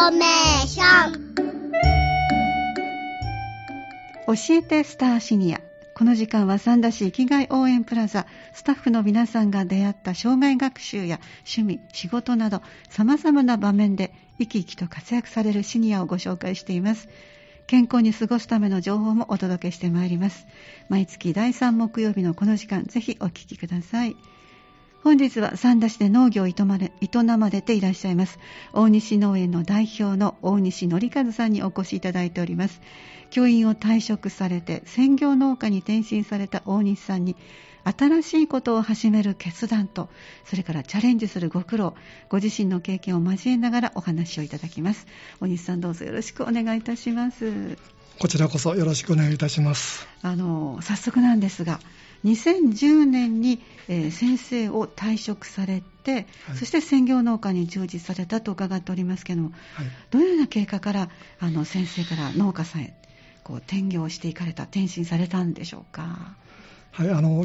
メーション。 教えてスターシニア。この時間は三田市生きがい応援プラザスタッフの皆さんが出会った障害学習や趣味、仕事など様々な場面で生き生きと活躍されるシニアをご紹介しています。健康に過ごすための情報もお届けしてまいります。毎月第3木曜日のこの時間、ぜひお聞きください。本日は三田市で農業を営まれていらっしゃいます大西農園の代表の大西則和さんにお越しいただいております。教員を退職されて専業農家に転身された大西さんに新しいことを始める決断と、それからチャレンジするご苦労、ご自身の経験を交えながらお話をいただきます。大西さん、どうぞよろしくお願いいたします。 こちらこそよろしくお願いいたします。 早速なんですが、2010年に、先生を退職されて、はい、そして専業農家に従事されたと伺っておりますけども、はい、どのような経過から先生から農家さんへ転業していかれた、転身されたんでしょうか。 はい、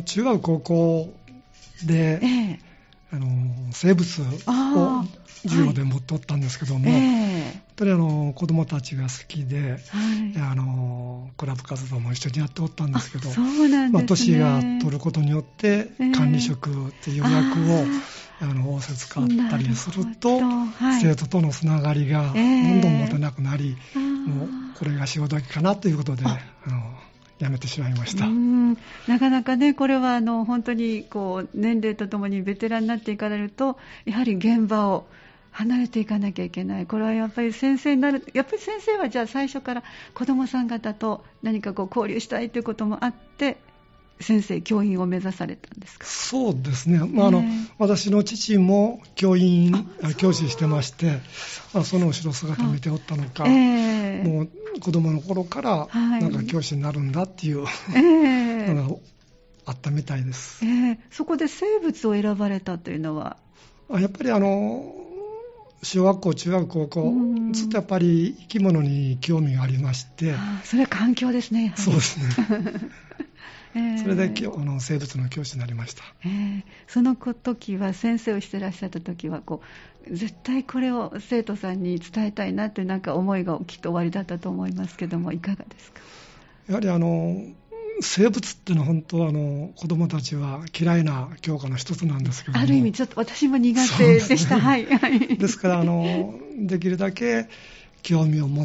中学高校で、生物を授業で持っておったんですけども、本当に子どもたちが好きで、クラブ活動も一緒にやっておったんですけど、 そうなんですね。 年が取ることによって管理職っていう役を仰せつかったりすると、生徒とのつながりがどんどん持てなくなり、もうこれが潮時かなということでやめてしまいました。 なかなかね、これは本当に年齢とともにベテランになっていかれると、やはり現場を離れていかなきゃいけない。これはやっぱり先生になる、やっぱり先生はじゃあ最初から子どもさん方と何か交流したいということもあって先生、教員を目指されたんですか。 そうですね、私の父も教師してまして、その後ろ姿見ておったのか、もう子供の頃からなんか教師になるんだっていうのがあったみたいです。 そこで生物を選ばれたというのは、 やっぱり小学校、中学、高校、ずっとやっぱり生き物に興味がありまして。 それは環境ですね。 そうですね。それで生物の教師になりました。 その時は、先生をしてらっしゃった時は絶対これを生徒さんに伝えたいなというなんか思いがきっとおありだったと思いますけども、いかがですか。 やはり生物っていうのは本当は子どもたちは嫌いな教科の一つなんですけども、 ある意味ちょっと私も苦手でした。はい、 ですからできるだけ興味を持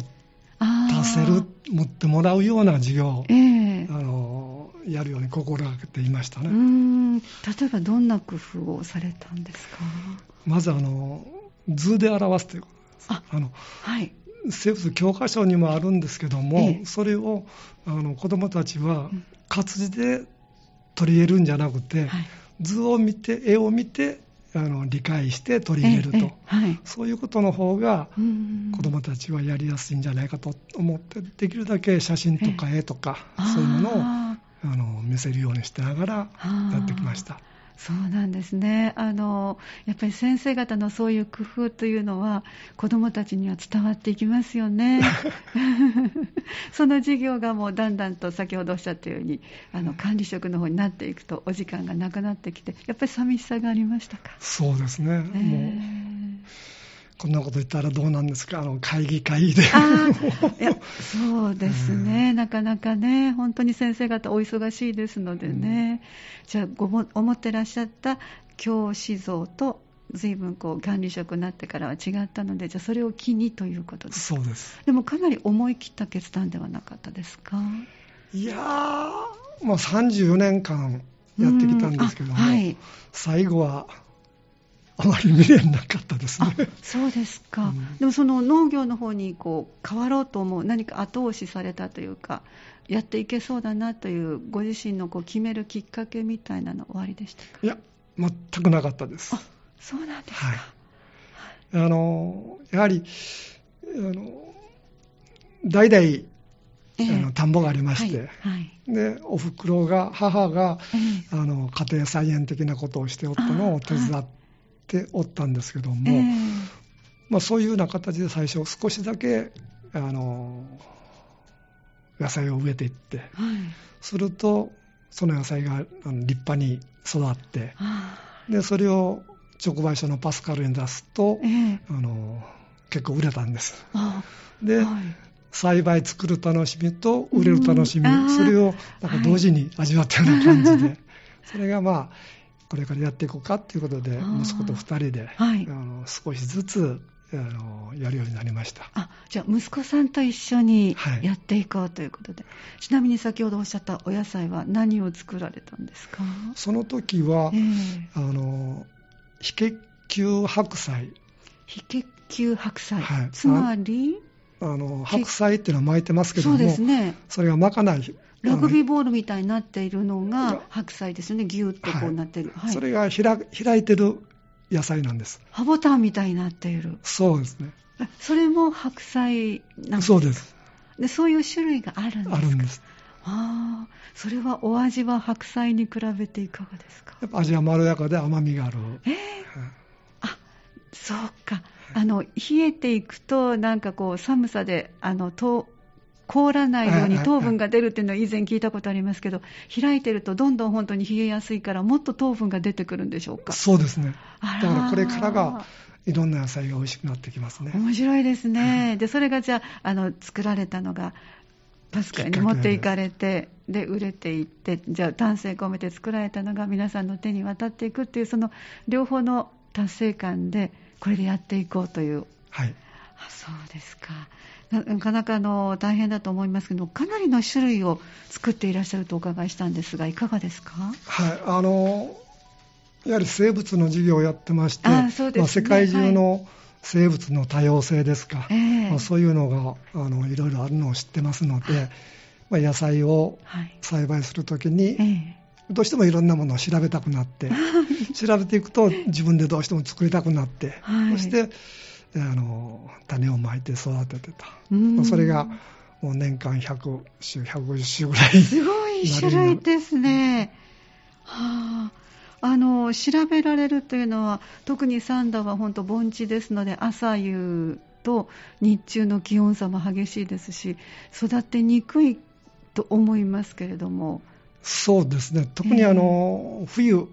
ってもらうような授業を、やるように心がけていましたね。 例えばどんな工夫をされたんですか。 まず図で表すということです。はい、生物教科書にもあるんですけども、それを子どもたちは活字で取り入れるんじゃなくて、図を見て、絵を見て理解して取り入れると、そういうことの方が子どもたちはやりやすいんじゃないかと思って、できるだけ写真とか絵とかそういうものを見せるようにしてながらやってきました。 そうなんですね。やっぱり先生方のそういう工夫というのは子どもたちには伝わっていきますよね。その授業がもうだんだんと先ほどおっしゃったように管理職の方になっていくとお時間がなくなってきて、やっぱり寂しさがありましたか。 そうですね、もうこんなこと言ったらどうなんですか、会議で。 いや、そうですね、なかなかね、本当に先生方お忙しいですのでね、じゃあ思ってらっしゃった教師像と随分管理職になってからは違ったので、じゃあそれを機にということですか。 そうです。 でもかなり思い切った決断ではなかったですか。 いやもう34年間やってきたんですけども、最後はあまり未練なかったですね。 そうですか。でもその農業の方に変わろうと思う何か後押しされたというか、やっていけそうだなというご自身の決めるきっかけみたいなのおありでしたか。 いや、全くなかったです。 そうなんですか。 やはり代々田んぼがありまして、で母が家庭菜園的なことをしておったのを手伝っておったんですけども、そういうような形で最初少しだけ野菜を植えていって、するとその野菜が立派に育って、でそれを直売所のパスカルに出すと、 結構売れたんです。で、栽培作る楽しみと売れる楽しみ、それをなんか同時に味わったような感じで、それがこれからやっていこうかということで、息子と2人で、少しずつやるようになりました。 じゃあ息子さんと一緒にやっていこうということで、ちなみに先ほどおっしゃったお野菜は何を作られたんですか？ その時は、非結球白菜。 非結球白菜、つまり白菜っていうのは巻いてますけども、そうですね、それが巻かない、 ラグビーボールみたいになっているのが白菜ですよね。ギュッとこうなってる、 それが開いてる野菜なんです。 ハボタンみたいになっている。 そうですね。 それも白菜なんですか？ そうです。 で、そういう種類があるんですか？ あるんです。 それはお味は白菜に比べていかがですか？ やっぱ味はまろやかで甘みがある。 そうか。冷えていくとなんかこう寒さで凍らないように糖分が出るっていうのを以前聞いたことありますけど、開いてるとどんどん本当に冷えやすいからもっと糖分が出てくるんでしょうか？ そうですね。だからこれからがいろんな野菜が美味しくなってきますね。 面白いですね。でそれがじゃあ作られたのがパスカに持っていかれて、で売れていって、じゃあ丹精込めて作られたのが皆さんの手に渡っていくっていう、その両方の達成感でこれでやっていこうという。そうですか。なかなか大変だと思いますけど、かなりの種類を作っていらっしゃるとお伺いしたんですが、いかがですか？ やはり生物の授業をやってまして、世界中の生物の多様性ですか、そういうのがいろいろあるのを知ってますので、野菜を栽培するときに、どうしてもいろんなものを調べたくなって調べていくと自分でどうしても作りたくなって、そして種をまいて育ててた。それがもう年間100種150種ぐらい。 すごい種類ですね。調べられるというのは、特に三田は本当盆地ですので、朝夕と日中の気温差も激しいですし、育てにくいと思いますけれども。 そうですね。特に冬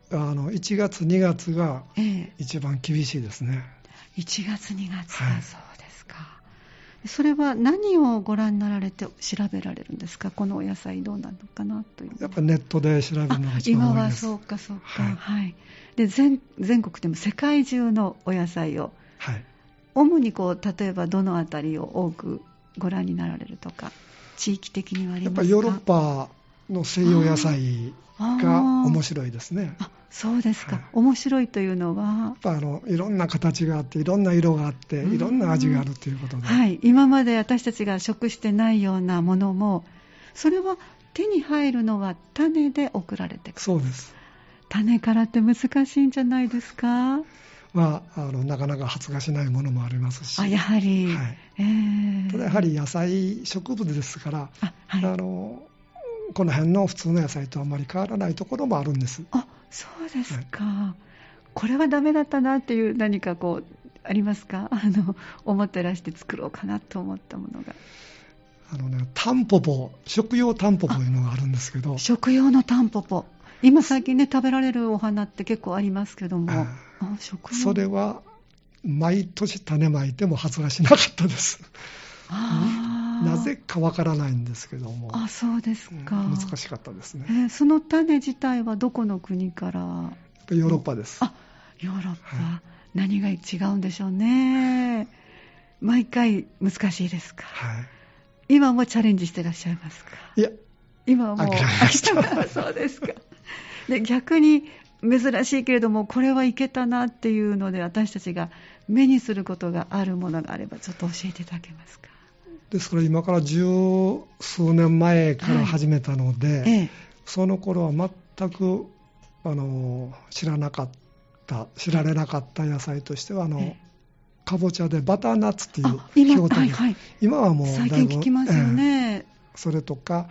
1月2月が一番厳しいですね。 1月2月か、そうですか。それは何をご覧になられて調べられるんですか？このお野菜どうなのかなという。 やっぱりネットで調べるのが一番多いです。 今はそうか。で全国でも世界中のお野菜を、主に例えばどのあたりを多くご覧になられるとか、地域的にはありますか？ やっぱりヨーロッパの西洋野菜が面白いですね。 そうですか。面白いというのは、 やっぱいろんな形があって、いろんな色があって、いろんな味があるということで、 今まで私たちが食してないようなものも、それは手に入るのは種で送られてくる。 そうです。 種からって難しいんじゃないですか？ なかなか発芽しないものもありますし、 やはり、 ただやはり野菜植物ですから、この辺の普通の野菜とあまり変わらないところもあるんです。 そうですか。これはダメだったなっていう何かありますか？思ってらして作ろうかなと思ったものが。 タンポポ、食用タンポポというのがあるんですけど。 食用のタンポポ。今最近ね、食べられるお花って結構ありますけども。 それは毎年種まいても発芽しなかったです。なぜかわからないんですけども。 そうですか。 難しかったですね。 その種自体はどこの国から？ ヨーロッパです。 ヨーロッパ、何が違うんでしょうね。毎回難しいですか？今もチャレンジしてらっしゃいますか？ いや、 今はもう諦めました。 そうですか。で逆に珍しいけれども、これはいけたなっていうので、私たちが目にすることがあるものがあれば、ちょっと教えていただけますか？ ですから今から十数年前から始めたので、その頃は全く知られなかった野菜としてはかぼちゃでバターナッツっていう表現、今はもうだいぶ最近聞きますよね。 それとか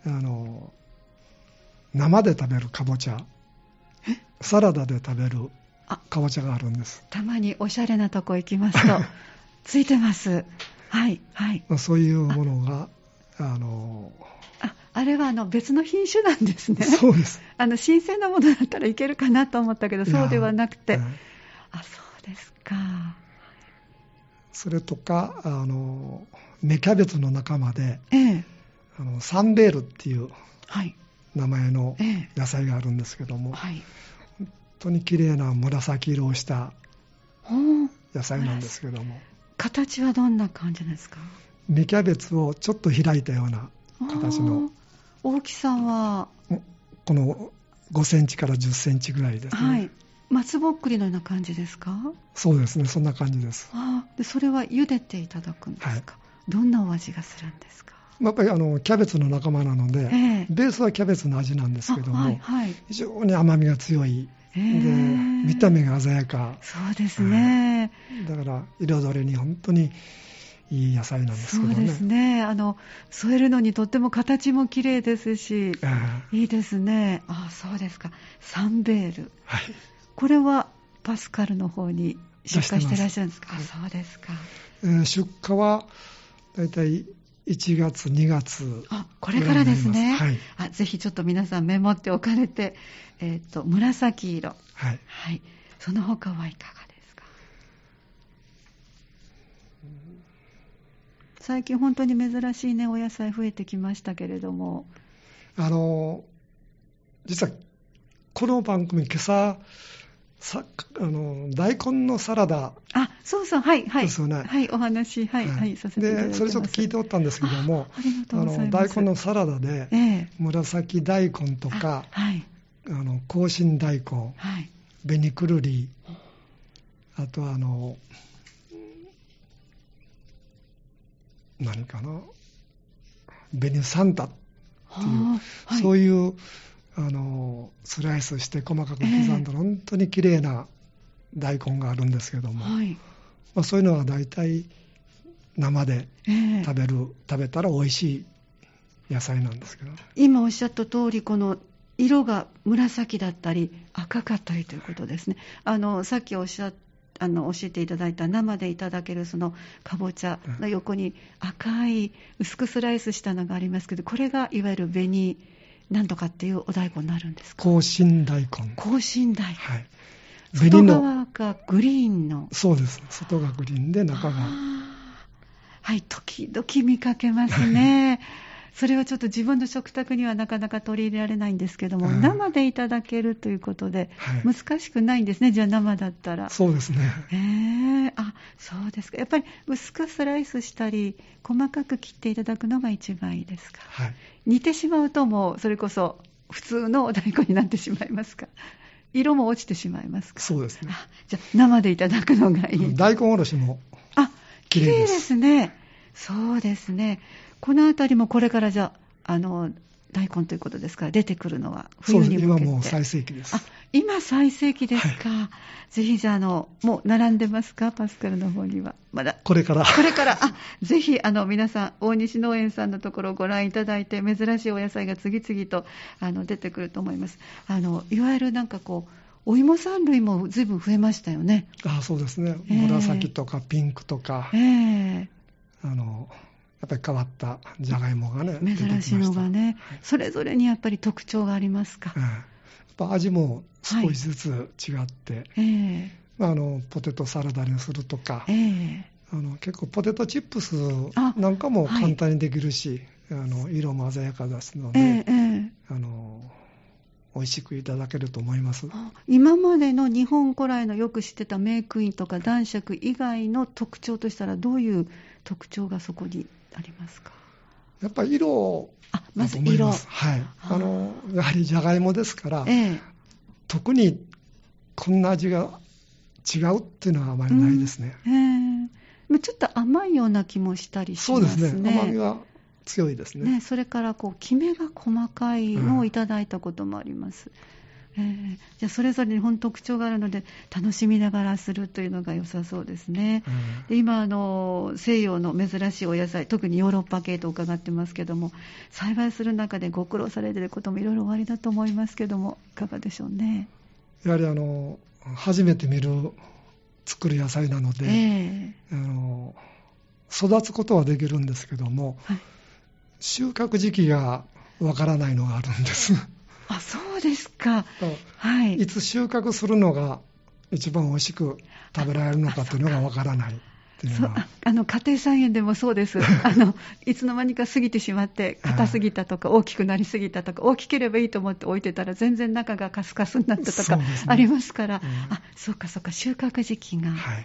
生で食べるかぼちゃ、サラダで食べるかぼちゃがあるんです。 たまにおしゃれなとこ行きますとついてます。 そういうものがあれは別の品種なんですね。 そうです。 新鮮なものだったらいけるかなと思ったけど、そうではなくて、そうですか。 それとか芽キャベツの仲間で、サンベールっていう名前の野菜があるんですけども、本当に綺麗な紫色をした野菜なんですけども、 形はどんな感じですか？ 芽キャベツをちょっと開いたような形の。 大きさはこの5センチから10センチぐらいですね。 松ぼっくりのような感じですか？ そうですね、そんな感じです。 でそれは茹でていただくんですか？どんなお味がするんですか？ やっぱりキャベツの仲間なので、ベースはキャベツの味なんですけども、非常に甘みが強い、で見た目が鮮やか。 そうですね、 だから彩りに本当にいい野菜なんですけどね。 そうですね、添えるのにとっても形も綺麗ですし、いいですね。そうですか。サンベール、これはパスカルの方に出荷してらっしゃるんですか？そうですか。 出荷はだいたい1月2月、 これからですね。ぜひちょっと皆さんメモっておかれて、紫色、その他はいかがですか？最近本当に珍しいね、お野菜増えてきましたけれども、 実はこの番組今朝大根のサラダ、 そうそう、ですよね。お話、させていただいてます。 でそれちょっと聞いておったんですけども、大根のサラダで、紫大根とか、紅芯大根、紅くるり、あと何かな、紅サンタっていう、そういうスライスして細かく刻んだ本当に綺麗な大根があるんですけども、そういうのは大体生で食べたら美味しい野菜なんですけど、 今おっしゃった通り、この色が紫だったり赤かったりということですね。さっき教えていただいた生でいただけるそのかぼちゃの横に赤い薄くスライスしたのがありますけど、これがいわゆる紅なんとかっていうお大根になるんですか？ 紅芯大根。 紅芯大根。外側がグリーンの。 そうです。外がグリーンで中が。 時々見かけますね。それはちょっと自分の食卓にはなかなか取り入れられないんですけども、生でいただけるということで、難しくないんですね、じゃあ生だったら。 そうですね。 そうですか。やっぱり薄くスライスしたり細かく切っていただくのが一番いいですか？煮てしまうともうそれこそ普通のお大根になってしまいますか？色も落ちてしまいますか？ そうですね。 じゃあ生でいただくのがいい。 大根おろしも綺麗ですね。そうですね。このあたりもこれからじゃあ大根ということですから出てくるのは冬に向けて。 そうです。今もう最盛期です。 今最盛期ですか。ぜひじゃあもう並んでますか、パスカルの方には。まだこれからぜひ皆さん大西農園さんのところをご覧いただいて、珍しいお野菜が次々と出てくると思います。いわゆるなんかお芋産類も随分増えましたよね。 そうですね。紫とかピンクとか、やっぱり変わったじゃがいもがね、 珍しいのがね、それぞれにやっぱり特徴がありますか？ やっぱ味も少しずつ違って、ポテトサラダにするとか、結構ポテトチップスなんかも簡単にできるし、色も鮮やかですので、美味しくいただけると思います。 今までの日本古来のよく知ってたメークインとか男爵以外の特徴としたらどういう特徴がそこにありますか？ やっぱり色だと思います。やはりじゃがいもですから、特にこんな味が違うっていうのはあまりないですね。 ちょっと甘いような気もしたりしますね。 そうですね。甘みが強いですね。 それからきめが細かいのをいただいたこともあります。じゃあそれぞれに本当特徴があるので楽しみながらするというのが良さそうですね。で今西洋の珍しいお野菜、特にヨーロッパ系と伺ってますけども、栽培する中でご苦労されていることもいろいろおありだと思いますけども、いかがでしょうね。 やはり初めて作る野菜なので、育つことはできるんですけども、収穫時期がわからないのがあるんです。 そうですか。 いつ収穫するのが一番美味しく食べられるのかというのがわからない。 っていうのは家庭菜園でもそうですいつの間にか過ぎてしまって硬すぎたとか大きくなりすぎたとか、大きければいいと思って置いてたら全然中がカスカスになったとかありますから、そうかそうか、収穫時期が、はい、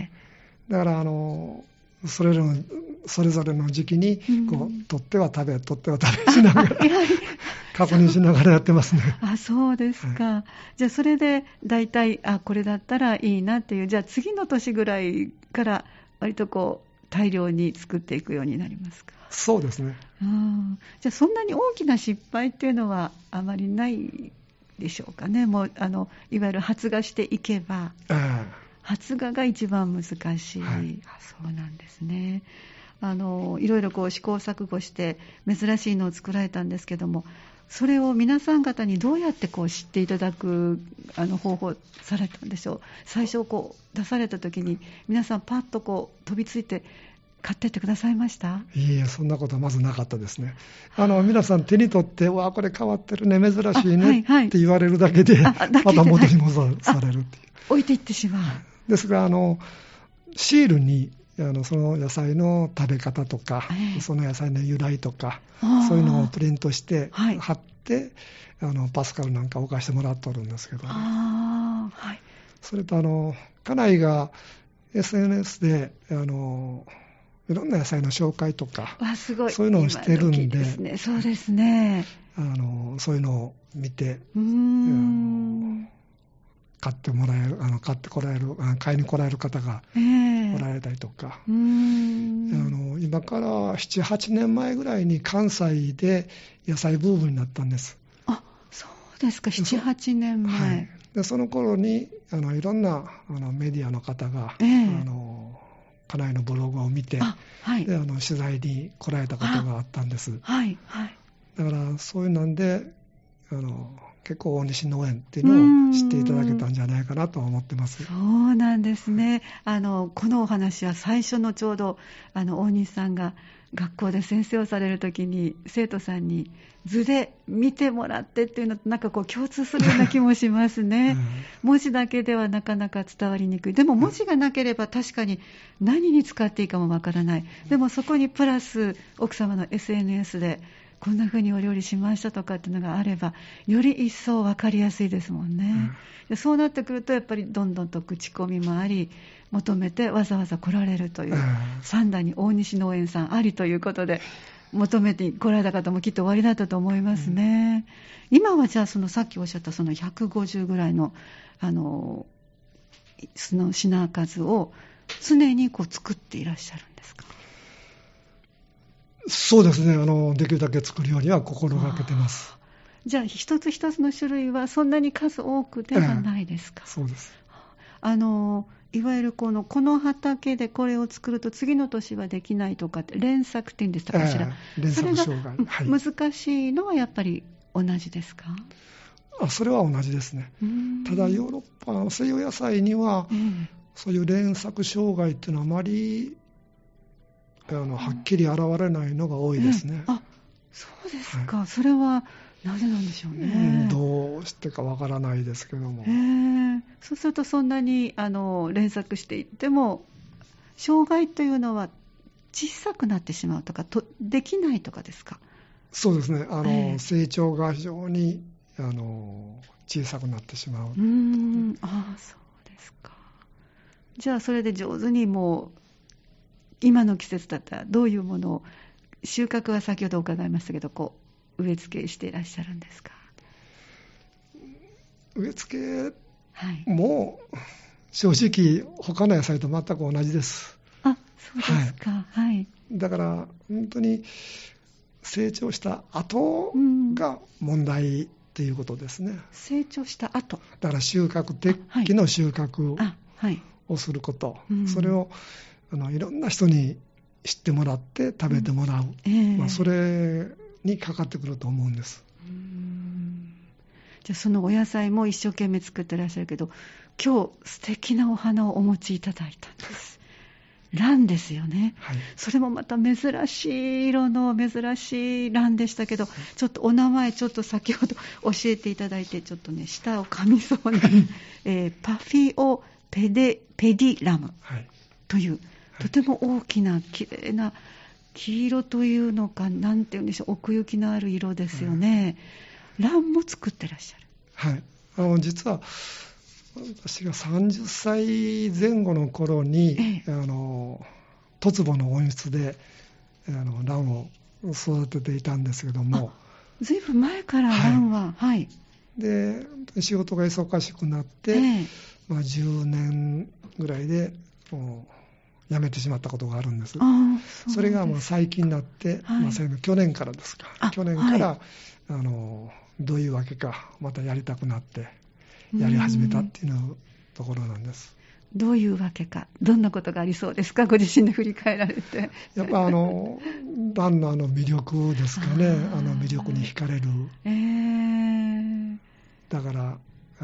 だからそれぞれの時期にこう、取っては食べしながら確認しながらやってますね。 そうですか、はい、じゃあそれで大体これだったらいいなっていう、じゃあ次の年ぐらいから割とこう大量に作っていくようになりますか？ そうですね。 じゃあそんなに大きな失敗っていうのはあまりないでしょうかね。もういわゆる発芽していけば、発芽が一番難しい、はい、そうなんですね。いろいろこう試行錯誤して珍しいのを作られたんですけども、それを皆さん方にどうやってこう知っていただく方法されたんでしょう。最初こう出された時に皆さんパッとこう飛びついて買ってってくださいました？ いや、そんなことはまずなかったですね。皆さん手に取ってこれ変わってるね、珍しいね、はいはい、って言われるだけでまた元に戻されるっていう、 置いていってしまう。 ですがシールにその野菜の食べ方とか、その野菜の由来とか、そういうのをプリントして貼って、パスカルなんか置かしてもらっておるんですけど、ね、はい、それと家内が SNS でいろんな野菜の紹介とか、 すごい、 そういうのをしてるんで、 そうですね、 そういうのを見て買ってもらえる、買いに来られる方がおられたりとか、今から7、8年前ぐらいに関西で野菜ブームになったんです。 そうですか、7、8年前。 はい、でその頃にいろんなメディアの方が、家内のブログを見て、はい、で取材に来られたことがあったんです。はいはい、だからそういうなんで結構大西農園っていうのを知っていただけたんじゃないかなと思ってます。 そうなんですね。このお話は最初のちょうど大西さんが学校で先生をされるときに生徒さんに図で見てもらってっていうのとなんかこう共通するような気もしますね。文字だけではなかなか伝わりにくい。でも文字がなければ確かに何に使っていいかもわからない。でもそこにプラス奥様の SNS でこんな風にお料理しましたとかっていうのがあればより一層分かりやすいですもんね、でそうなってくるとやっぱりどんどんと口コミもあり求めてわざわざ来られるという、三田に大西農園さんありということで求めて来られた方もきっとおありだったと思いますね、今はじゃあさっきおっしゃったその150ぐらいのその品数を常にこう作っていらっしゃるんですか？ そうですね、できるだけ作るようには心がけてます。 じゃあ一つ一つの種類はそんなに数多くではないですか？ そうです。 いわゆるこの畑でこれを作ると次の年はできないとかって連作って言うんでしたかしら、 連作障害、 それが難しいのはやっぱり同じですか？ それは同じですね。ただヨーロッパの西洋野菜には、そういう連作障害っていうのはあまりはっきり現れないのが多いですね。 そうですか、はい、それはなぜなんでしょうね。 どうしてかわからないですけども、 そうするとそんなに連作していっても障害というのは小さくなってしまうとかできないとかですか？ そうですね、成長が非常に小さくなってしまう。そうですか。じゃあそれで上手にもう今の季節だったらどういうものを収穫は先ほど伺いましたけど植え付けしていらっしゃるんですか？ 植え付けも正直他の野菜と全く同じです。 そうですか、はい、 だから本当に成長した後が問題っていうことですね、 成長した後だから収穫適期の収穫をすること、それをいろんな人に知ってもらって食べてもらう、それにかかってくると思うんです。 じゃあそのお野菜も一生懸命作ってらっしゃるけど今日素敵なお花をお持ちいただいたんです。ランですよね、はい、それもまた珍しい色の珍しいランでしたけど、ちょっとお名前ちょっと先ほど教えていただいてちょっとね舌を噛みそうな、パフィオペディラムというとても大きな綺麗な黄色というのか、なんていうんでしょう、奥行きのある色ですよね。ランも作ってらっしゃる。 はい。実は私が30歳前後の頃に、十坪の温室でランを育てていたんですけども、 ずいぶん前からランは、はい、 で仕事が忙しくなって、10年ぐらいで辞めてしまったことがあるんです。それが最近になって、去年からですか、去年から、どういうわけかまたやりたくなってやり始めたっていうところなんです。 どういうわけか、どんなことがありそうですか、ご自身で振り返られて。 やっぱランの魅力ですかね。魅力に惹かれる。だから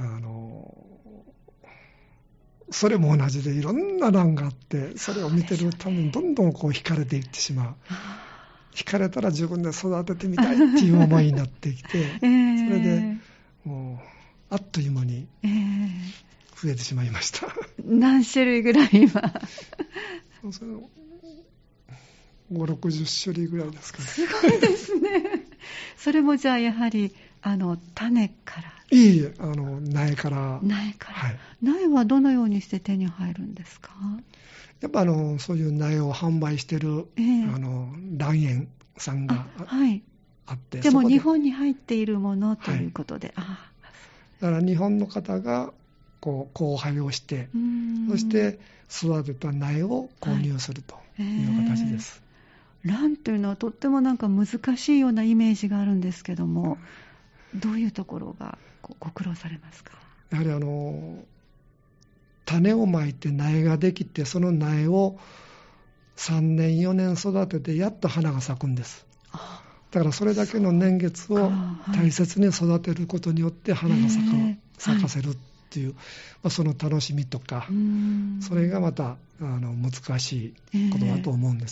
それも同じでいろんなランがあって、それを見てるためにどんどん惹かれていってしまう。惹かれたら自分で育ててみたいっていう思いになってきて、それでもうあっという間に増えてしまいました。 何種類ぐらい今 5、60種類ぐらいですかね。 すごいですね。それもじゃあやはり種から。 いい苗から。 苗から、はい、苗はどのようにして手に入るんですか？ やっぱそういう苗を販売してる、蘭園さんが あって、 でも日本に入っているものということで、 だから日本の方が交配をして、そして育てた苗を購入するという形です。 蘭というのはとってもなんか難しいようなイメージがあるんですけども、どういうところがご苦労されますか？ やはり種をまいて苗ができて、その苗を3年4年育ててやっと花が咲くんです。だからそれだけの年月を大切に育てることによって花が咲かせるっていう、その楽しみとか、それがまた難しいことだと思うんです。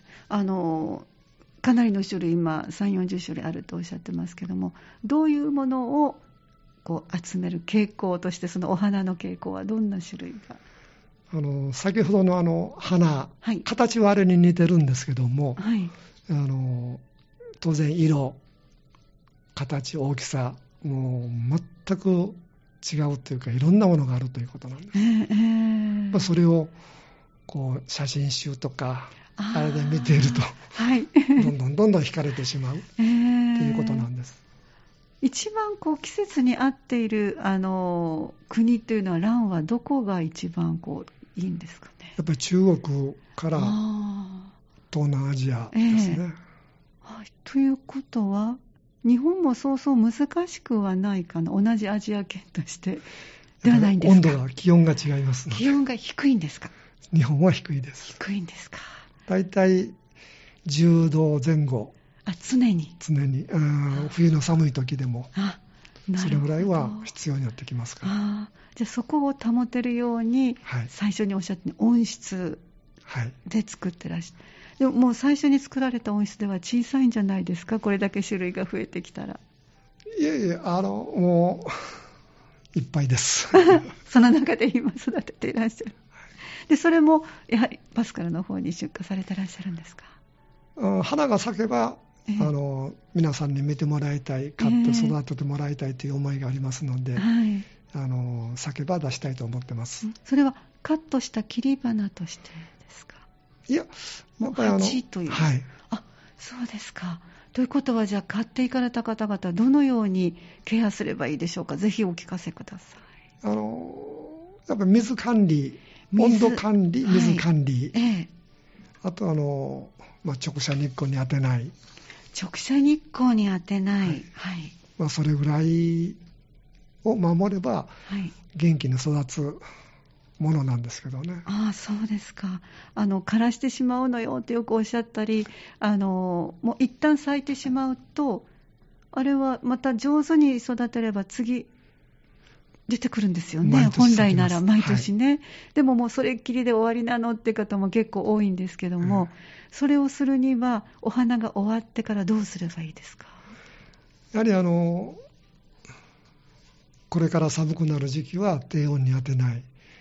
かなりの種類、今3、40種類あるとおっしゃってますけども、どういうものを集める傾向として、そのお花の傾向はどんな種類が？ 先ほどの花、形はあれに似てるんですけども、当然色、形、大きさ、もう全く違うというか、いろんなものがあるということなんです。それを写真集とかあれで見ていると、どんどん惹かれてしまうということなんです。 一番季節に合っている国というのは、蘭はどこが一番いいんですかね？ やっぱり中国から東南アジアですね。 ということは日本もそうそう難しくはないかな、同じアジア圏としてではないんですか？ 温度が、気温が違いますので。 気温が低いんですか？ 日本は低いです。 低いんですか？ だいたい10度前後。 常に冬の寒い時でもそれぐらいは必要になってきますから。 じゃあそこを保てるように、最初におっしゃった温室で作ってらっしゃる。でももう最初に作られた温室では小さいんじゃないですか、これだけ種類が増えてきたら。 いえもういっぱいですその中で今育てていらっしゃる。でそれもやはりパスカルの方に出荷されてらっしゃるんですか？ 花が咲けば皆さんに見てもらいたい、買って育ててもらいたいという思いがありますので、咲けば出したいと思ってます。 それはカットした切り花としてですか？ いや、 もう鉢という。そうですか。ということは、じゃあ買っていかれた方々、どのようにケアすればいいでしょうか？ぜひお聞かせください。 やっぱり水管理、温度管理、水管理、あと直射日光に当てない。 直射日光に当てない。 それぐらいを守れば、元気に育つものなんですけどね。 そうですか。枯らしてしまうのよってよくおっしゃったり、もう一旦咲いてしまうと、あれはまた上手に育てれば次出てくるんですよね。本来なら毎年ね、でももうそれっきりで終わりなのって方も結構多いんですけども、それをするにはお花が終わってからどうすればいいですか？ やはりこれから寒くなる時期は低温に当てない。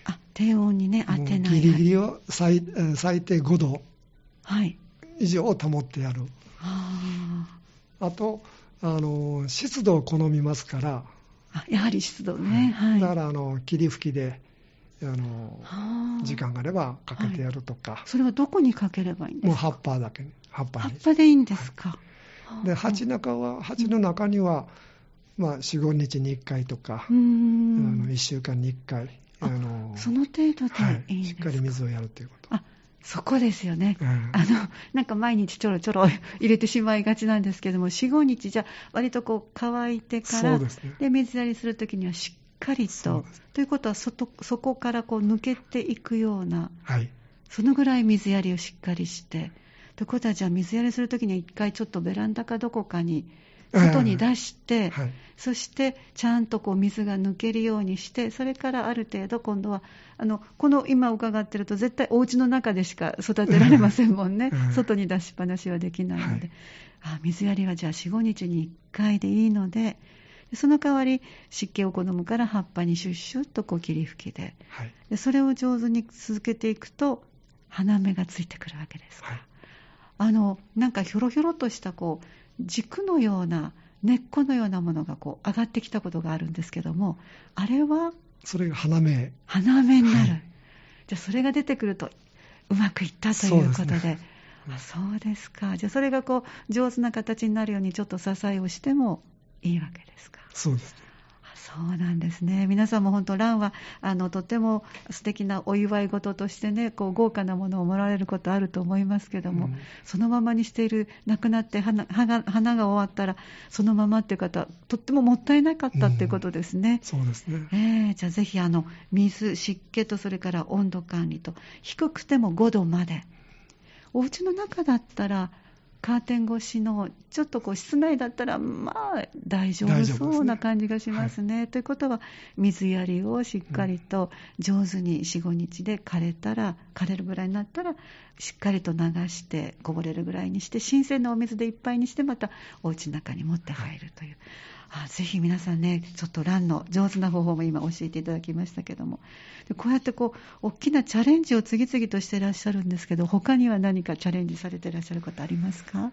低温にね、当てない。 ギリギリを最低5度以上を保ってやる。あと湿度を好みますから。 やはり湿度ね。 だから霧吹きで時間があればかけてやるとか。 それはどこにかければいいんですか？ もう葉っぱだけに。葉っぱでいいんですか？ で鉢の中には、4、5日に1回とか、1週間に1回、 その程度でいいんですか？ しっかり水をやるということ。 そこですよね。なんか毎日ちょろちょろ入れてしまいがちなんですけども、4、5日じゃ割と乾いてから、で水やりするときにはしっかりと、ということはそこから抜けていくような、そのぐらい水やりをしっかりして、ということはじゃあ水やりするときには1回ちょっとベランダかどこかに外に出して、そしてちゃんと水が抜けるようにして、それからある程度今度はこの今伺ってると絶対お家の中でしか育てられませんもんね。外に出しっぱなしはできないので、水やりはじゃあ 4,5 日に1回でいいので、その代わり湿気を好むから葉っぱにシュッシュッと霧吹きで、でそれを上手に続けていくと花芽がついてくるわけですか。なんかひょろひょろとした軸のような根っこのようなものが上がってきたことがあるんですけども、あれはそれが花芽になる。じゃあそれが出てくるとうまくいったということで、そうですか。じゃあそれが上手な形になるようにちょっと支えをしてもいいわけですか？ そうですね。 そうなんですね。皆さんも本当蘭はとても素敵なお祝い事としてね、豪華なものをもらえることあると思いますけども、そのままにしている、亡くなって花が終わったらそのままっていう方、とってももったいなかったっていうことですね。 そうですね。 じゃあぜひ水、湿気とそれから温度管理と、低くても5度まで、お家の中だったらカーテン越しのちょっと室内だったら大丈夫そうな感じがしますね。ということは水やりをしっかりと上手に 4,5 日で枯れるぐらいになったらしっかりと流してこぼれるぐらいにして、新鮮なお水でいっぱいにしてまたお家の中に持って入るという、ぜひ皆さんね、ちょっと蘭の上手な方法も今教えていただきましたけども、でこうやって大きなチャレンジを次々としていらっしゃるんですけど、他には何かチャレンジされていらっしゃることありますか？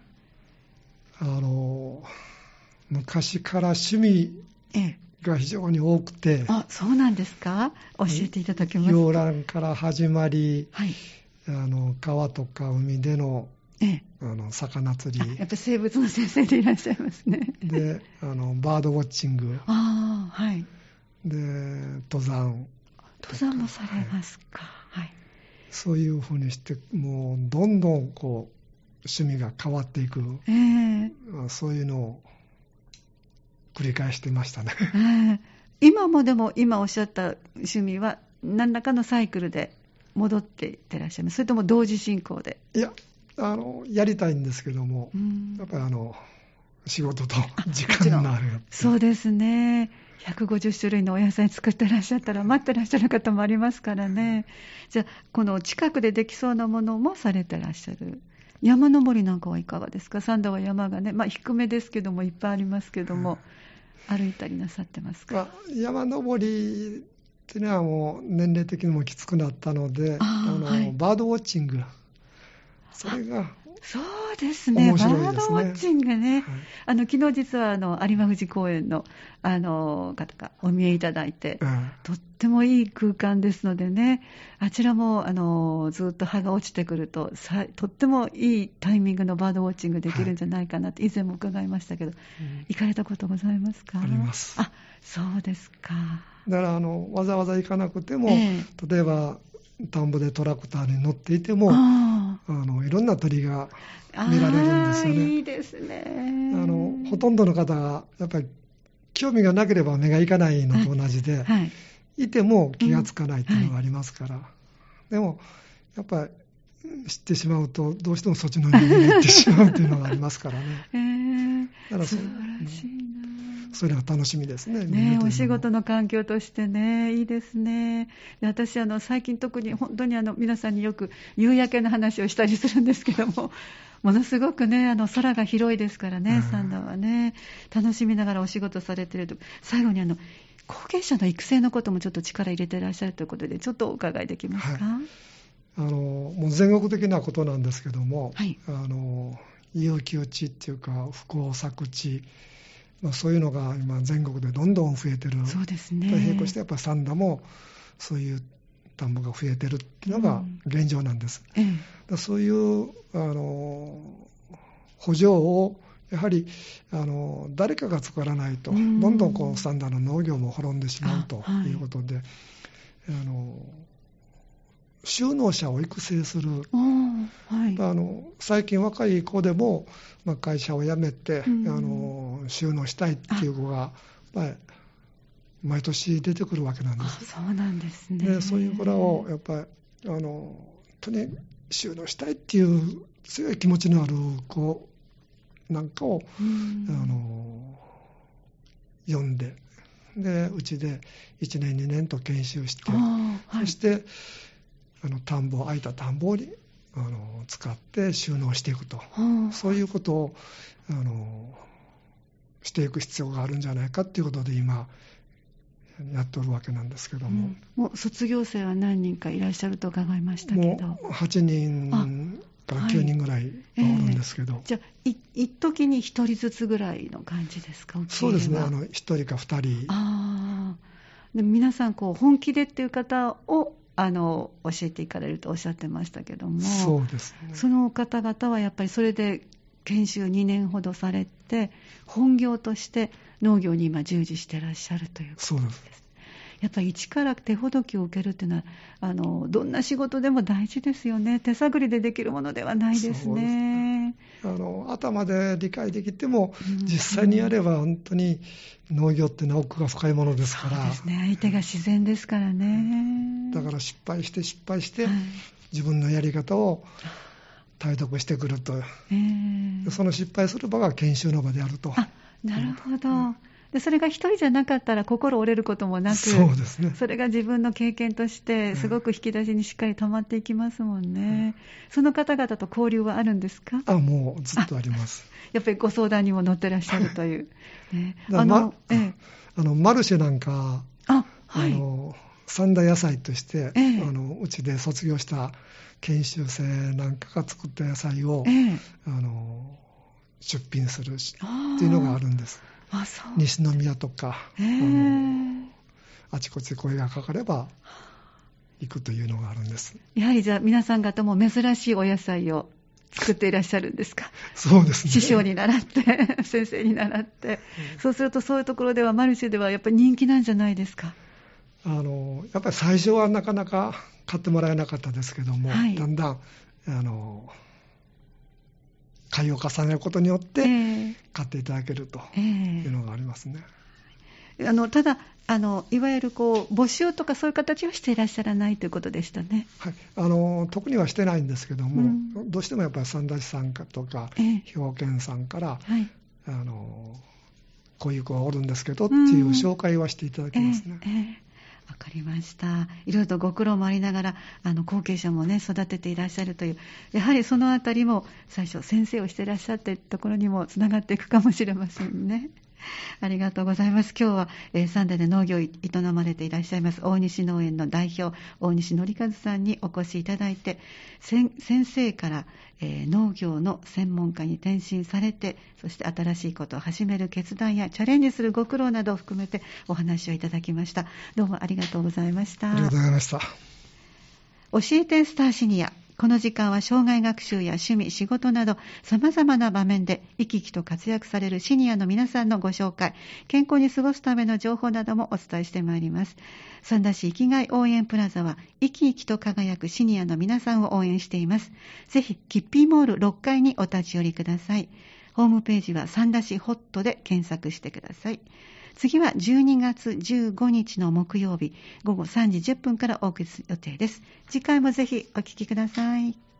昔から趣味が非常に多くて、 そうなんですか？教えていただけますか？ 洋蘭から始まり、川とか海での魚釣り、 やっぱり生物の先生でいらっしゃいますね。 でバードウォッチング、で登山もされますか？ そういうふうにしてもうどんどん趣味が変わっていく、そういうのを繰り返してましたね。 今もでも今おっしゃった趣味は何らかのサイクルで戻っていってらっしゃいます？それとも同時進行で？ いや、やりたいんですけども、やっぱり仕事と時間がある。 そうですね。150種類のお野菜作ってらっしゃったら待ってらっしゃる方もありますからね。じゃあこの近くでできそうなものもされてらっしゃる。山登りなんかはいかがですか？三田は山がね、低めですけどもいっぱいありますけども、歩いたりなさってますか？ 山登りっていうのはもう年齢的にもきつくなったので、バードウォッチング、それがそうですね、 面白いですね。 バードウォッチングね、昨日実は有馬富士公園の方がお見えいただいて、とってもいい空間ですのでね、あちらもずっと葉が落ちてくるととってもいいタイミングのバードウォッチングできるんじゃないかなって以前も伺いましたけど、行かれたことございますか？ あります。 そうですか。 だからわざわざ行かなくても、例えば田んぼでトラクターに乗っていてもいろんな鳥が見られるんですよね。 いいですね。 ほとんどの方がやっぱり興味がなければ目がいかないのと同じで、いても気がつかないというのがありますから、でもやっぱり知ってしまうとどうしてもそっちの方に行ってしまうというのがありますからね。だから素晴らしいな。 それが楽しみですね。 お仕事の環境としてね、いいですね。で私最近特に本当に皆さんによく夕焼けの話をしたりするんですけども、ものすごくね空が広いですからね、三田はね、楽しみながらお仕事されていると、最後に後継者の育成のこともちょっと力入れていらっしゃるということで、ちょっとお伺いできますか？はい、 もう全国的なことなんですけども、 はい、 有給地っていうか不耕作地、そういうのが今全国でどんどん増えてる。 そうですね。 並行してやっぱり三田もそういう田んぼが増えてるっていうのが現状なんです。そういう補助をやはり誰かが作らないと、どんどん三田の農業も滅んでしまうということで、就農者を育成する、はい、最近若い子でも、会社を辞めて、就農したいっていう子が、毎年出てくるわけなんです。 そうなんですね。 でそういう子らをやっぱり本当に就農したいっていう強い気持ちのある子なんかを、呼んで、うちで1年2年と研修して、そして空いた田んぼに使って収納していくと、そういうことをしていく必要があるんじゃないかということで今やっておるわけなんですけども、 もう卒業生は何人かいらっしゃると伺いましたけど、 もう8人から9人ぐらいおるんですけど、 じゃあ一時に1人ずつぐらいの感じですか？ そうですね、1人か2人。 で皆さん本気でっていう方を教えていかれるとおっしゃってましたけども、 そうですね、 その方々はやっぱりそれで研修2年ほどされて本業として農業に今従事してらっしゃるということです。 そうです。 やっぱり一から手ほどきを受けるっていうのはどんな仕事でも大事ですよね。手探りでできるものではないですね。 頭で理解できても、実際にやれば本当に農業ってのは奥が深いものですから。 そうですね、相手が自然ですからね。 だから失敗して、自分のやり方を体得してくると、その失敗する場が研修の場であると。 なるほど。でそれが一人じゃなかったら心折れることもなく、 そうですね、 それが自分の経験としてすごく引き出しにしっかり溜まっていきますもんね。その方々と交流はあるんですか？ もうずっとあります。 やっぱりご相談にも乗ってらっしゃるという。 マルシェなんか、三田野菜として、うちで卒業した研修生なんかが作った野菜を、出品するっていうのがあるんです。西宮とか、あちこち声がかかれば行くというのがあるんです。 やはりじゃあ皆さん方も珍しいお野菜を作っていらっしゃるんですか？ そうですね。 師匠に習って先生に習って、そうするとそういうところではマルシェではやっぱり人気なんじゃないですか？ やっぱり最初はなかなか買ってもらえなかったですけども、だんだん会を重ねることによって買っていただけるというのがありますね。 ただいわゆる募集とかそういう形はしていらっしゃらないということでしたね。 はい、特にはしてないんですけども、どうしてもやっぱり三田市さんとか、兵庫県さんから、こういう子がおるんですけどっていう紹介はしていただきますね。 わかりました。いろいろとご苦労もありながら後継者もね育てていらっしゃるという、やはりそのあたりも最初先生をしていらっしゃっているところにもつながっていくかもしれませんね。ありがとうございます。今日は、三田で農業を営まれていらっしゃいます大西農園の代表大西則和さんにお越しいただいて、先生から、農業の専門家に転身されて、そして新しいことを始める決断やチャレンジするご苦労などを含めてお話をいただきました。どうもありがとうございました。 ありがとうございました。 教えてスターシニア。この時間は障害学習や趣味、仕事など様々な場面で生き生きと活躍されるシニアの皆さんのご紹介、健康に過ごすための情報などもお伝えしてまいります。三田市生きがい応援プラザは生き生きと輝くシニアの皆さんを応援しています。ぜひキッピーモール6階にお立ち寄りください。ホームページは三田市ホットで検索してください。次は12月15日の木曜日午後3時10分からお送りする予定です。次回もぜひお聞きください。